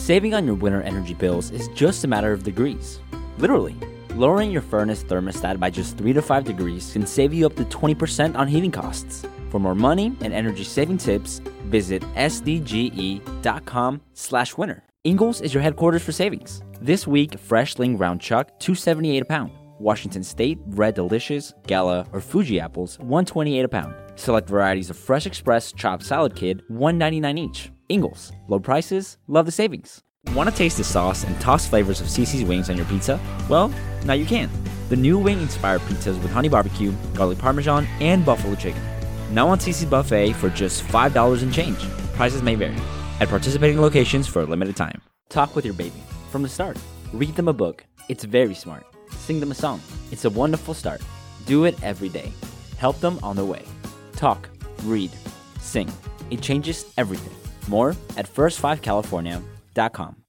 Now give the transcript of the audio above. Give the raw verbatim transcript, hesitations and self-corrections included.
Saving on your winter energy bills is just a matter of degrees. Literally. Lowering your furnace thermostat by just three to five degrees can save you up to twenty percent on heating costs. For more money and energy saving tips, visit sdge.com slash winter. Ingles is your headquarters for savings. This week, fresh Ling Round Chuck, two seventy-eight a pound. Washington State, Red Delicious, Gala, or Fuji apples, one twenty-eight a pound. Select varieties of Fresh Express chopped salad kid, one ninety-nine each. Ingles, low prices, love the savings. Want to taste the sauce and toss flavors of Cici's wings on your pizza? Well, now you can. The new wing-inspired pizzas with honey barbecue, garlic parmesan, and buffalo chicken. Now on Cici's buffet for just five dollars and change. Prices may vary. At participating locations for a limited time. Talk with your baby from the start. Read them a book. It's very smart. Sing them a song. It's a wonderful start. Do it every day. Help them on their way. Talk, read, sing. It changes everything. More at first five california dot com.